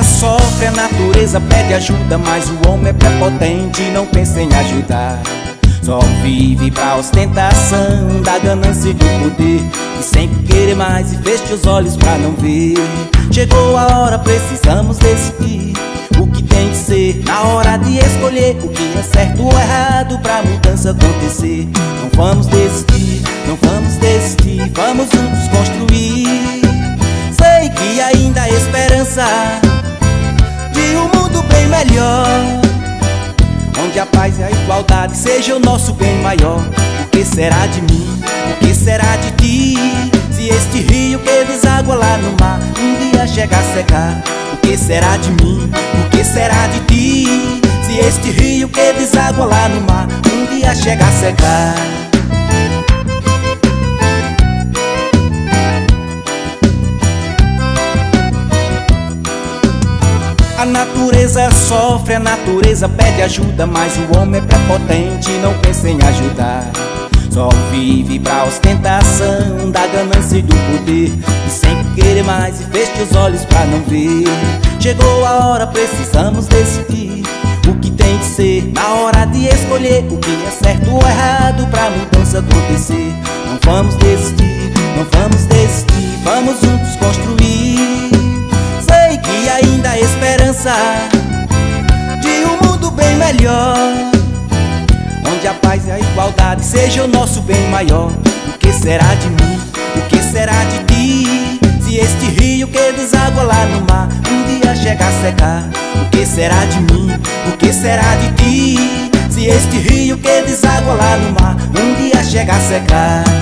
sofre, a natureza pede ajuda, mas o homem é prepotente e não pensa em ajudar. Só vive pra ostentação da ganância e do poder, e sempre querer mais e fecha os olhos pra não ver. Chegou a hora, precisamos decidir o que tem de ser, na hora de escolher o que é certo ou errado pra mudança acontecer. Não vamos desistir, não vamos desistir, vamos juntos construir. Sei que ainda há esperança de um mundo bem melhor, onde a paz e a igualdade seja o nosso bem maior. O que será de mim? O que será de ti? Se este rio que deságua lá no mar um dia chegar a secar. O que será de mim? O que será de ti? Se este rio que deságua lá no mar um dia chegar a secar. A natureza sofre, a natureza pede ajuda, mas o homem é prepotente e não pensa em ajudar. Só vive pra ostentação da ganância e do poder, e sempre querer mais e fecha os olhos pra não ver. Chegou a hora, precisamos decidir o que tem de ser, na hora de escolher o que é certo ou errado pra mudança acontecer. Não vamos desistir, não vamos desistir, vamos juntos construir. Sei que ainda há esperança de um mundo bem melhor, onde a paz e a igualdade seja o nosso bem maior. O que será de mim? O que será de ti? Se este rio que deságua lá no mar um dia chegar a secar. O que será de mim? O que será de ti? Se este rio que deságua lá no mar um dia chegar a secar.